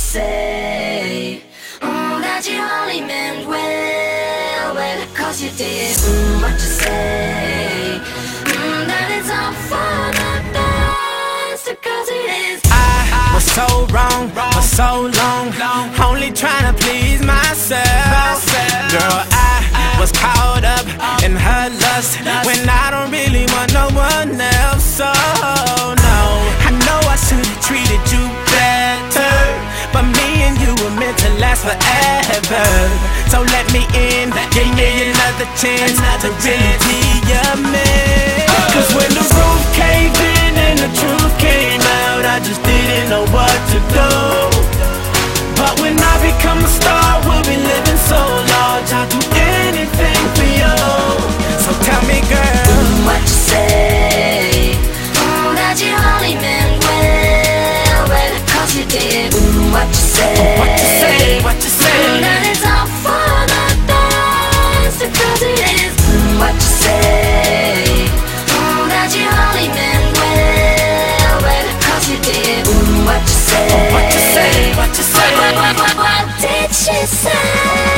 say? That you only meant well, 'cause you did. What you say? That it's all for the best, 'cause it is. I was so wrong for so long, only trying to please myself. Girl, I was caught up in her lust when I don't really want no one else. So no, I know I should've treated you better, but me and you were meant to last forever. So let me in, give me another chance to really be your man. 'Cause when the roof caved in and the truth came out, I just didn't know what to do. But when I become a star, we'll be living so large, I'll do anything for you. So tell me, girl, what you say? That you only meant well, 'cause you did. What you say? What you say? What you say? That it's all for the best, 'cause it is. What you say? That you only meant well, 'cause you did. What you say? What you say? What you say? What did she say?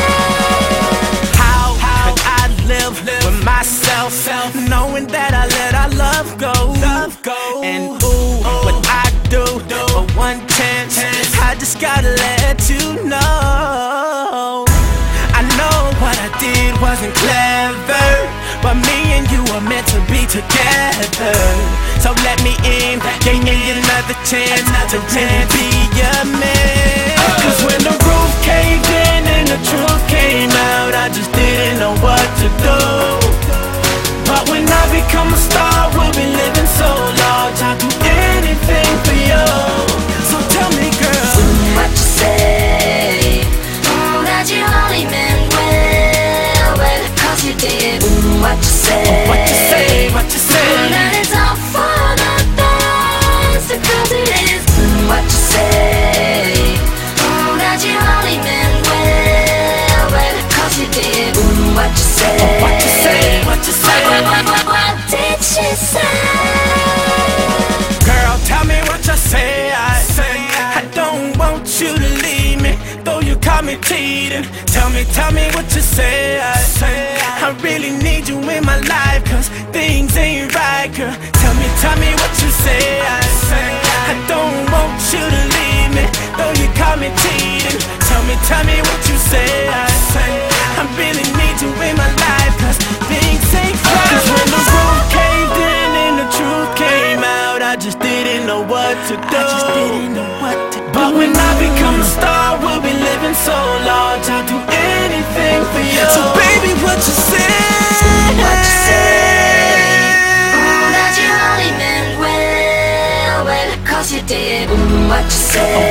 How could I live with myself, knowing that I let our love go? And ooh, what I do for one chance, I just gotta let you know. I know what I did wasn't clever, but me and you are meant to be together. So let me in, give me another chance to really be your man. 'Cause when the roof caved in and the truth came out, I just didn't know what to do. But when I become a star, we'll be living so large, I'll do anything for you. So tell me, girl, what you say? That you only meant well, 'cause you did. What you say? What you say? What you say? That it's all for the best, 'cause it is. What you say? That you only meant well, 'cause you did. What you say? What you say? What you say? What did she say? Girl, tell me what you say. I don't want you to leave me, though you caught me cheating. Tell me what you say. I really need you in my life, 'cause things ain't right, girl. Tell me what you say. I don't want you to leave me, though you caught me cheating. Tell me what you say. I really need you in my life, 'cause things ain't right. 'Cause when the roof caved in and the truth came out, I just didn't know what to do. But when I become a star, we'll be living so large, I'll do anything for you. So baby, what you say? What you say? That you only meant well, 'cause you did. What you say?